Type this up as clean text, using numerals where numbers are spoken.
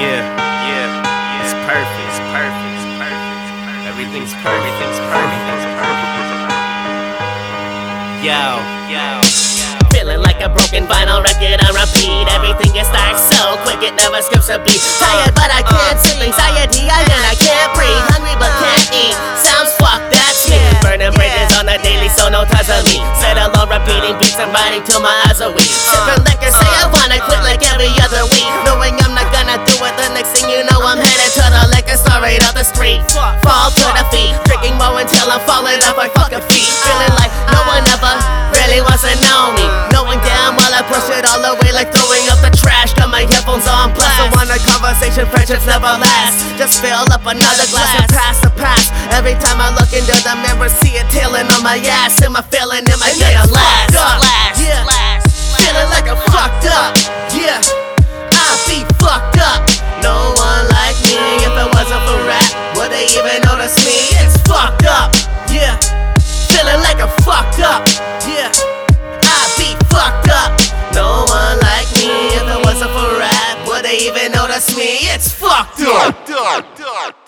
Yeah, yeah, it's perfect, it's perfect, it's perfect. Everything's perfect, everything's perfect, everything's perfect. Yo, yo. Feeling like a broken vinyl record on repeat. Everything gets starts so quick, it never skips a beat. Tired but I can't sleep, anxiety and I can't breathe. Hungry but can't eat, sounds fucked, that's me. Burning bridges on the daily, so no ties of me. Settle on repeating beats and writing till my eyes are weak. Sipping liquor, say I wanna quit like every other week. Knowing I'm not gonna do it, the next thing you know I'm headed to the liquor store right off the street. Fall to the feet, drinking more until I'm falling off my fucking feet. Feeling like no one ever really wants to know me. Knowing damn well I push it all away like throwing up the trash. Got my headphones on blast. Don't want a conversation, friendships never last. Just fill up another glass and pass the past. Every time I look into the mirror, see it tailing on my ass. Am I feeling, am I gonna last? Yeah, feeling like I'm fucked up. Yeah, I'd be fucked up. No one like me. If it wasn't for rap, would they even notice me? It's fucked up. Yeah, feeling like I'm fucked up. Yeah, I'd be fucked up. No one like me. If it wasn't for rap, would they even notice me? It's fucked up.